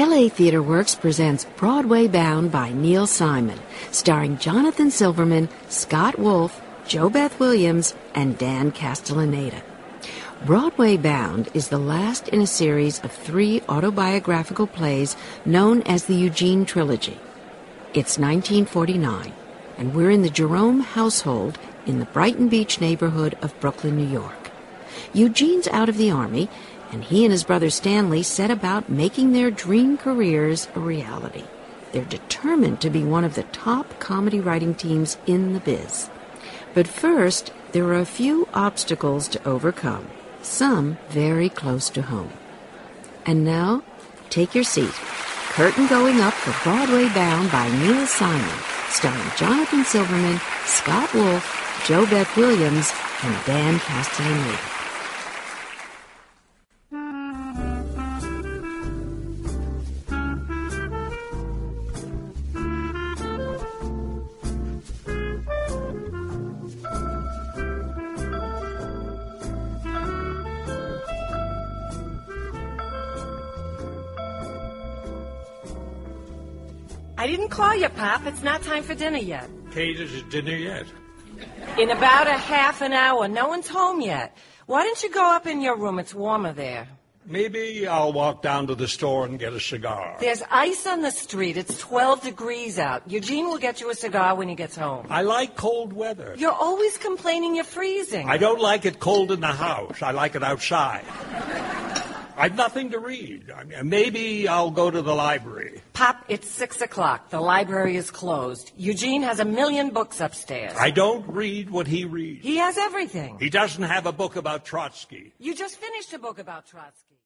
LA Theatre Works presents Broadway Bound by Neil Simon, starring Jonathan Silverman, Scott Wolf, JoBeth Williams, and Dan Castellaneta. Broadway Bound is the last in a series of 3 autobiographical plays known as the Eugene Trilogy. It's 1949, and we're in the Jerome household in the Brighton Beach neighborhood of Brooklyn, New York. Eugene's out of the Army, and he and his brother Stanley set about making their dream careers a reality. They're determined to be one of the top comedy writing teams in the biz. But first, there are a few obstacles to overcome, some very close to home. And now, take your seat. Curtain going up for Broadway Bound by Neil Simon, starring Jonathan Silverman, Scott Wolf, JoBeth Williams, and Dan Castellaneta. I didn't call you, Pop. It's not time for dinner yet. Kate, is it dinner yet? In about a half an hour. No one's home yet. Why don't you go up in your room? It's warmer there. Maybe I'll walk down to the store and get a cigar. There's ice on the street. It's 12 degrees out. Eugene will get you a cigar when he gets home. I like cold weather. You're always complaining you're freezing. I don't like it cold in the house. I like it outside. I've nothing to read. Maybe I'll go to the library. Pop, it's 6 o'clock. The library is closed. Eugene has 1,000,000 books upstairs. I don't read what he reads. He has everything. He doesn't have a book about Trotsky. You just finished a book about Trotsky.